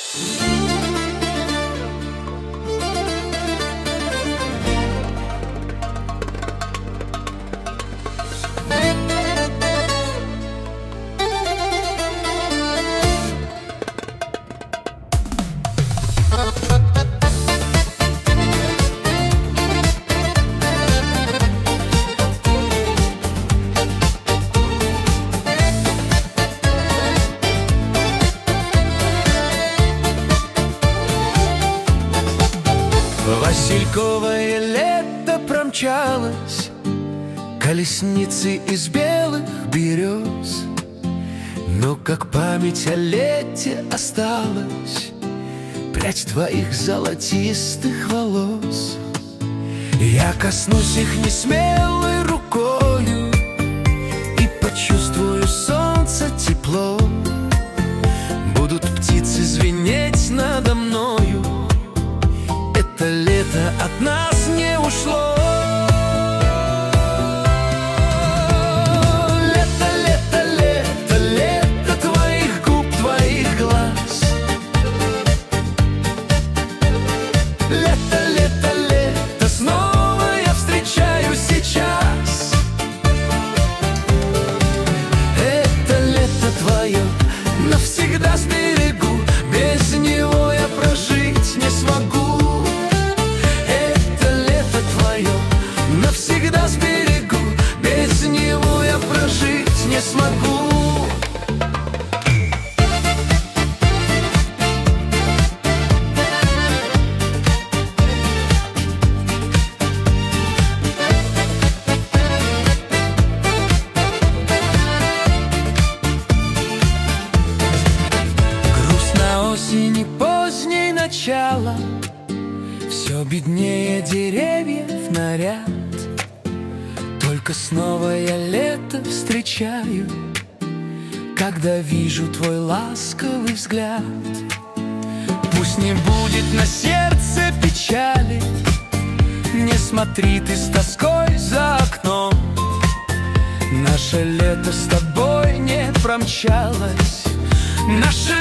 Васильковое лето промчалось колесницей из белых берез, но как память о лете осталась прядь твоих золотистых волос. Я коснусь их несмелой рукою и почувствую солнце тепло. Будут птицы звенеть надо мною, это лето от нас не ушло. Лето, лето, лето, лето твоих губ, твоих глаз. Лето, лето, лето, снова я встречаю сейчас. Это лето твое навсегда сберегу, без него я прожить не смогу. Навсегда сберегу, без него я прожить не смогу. Грустно осени поздней начало, все беднее деревьев наряд. Только снова я лето встречаю, когда вижу твой ласковый взгляд. Пусть не будет на сердце печали, не смотри ты с тоской за окном. Наше лето с тобой не промчалось, наше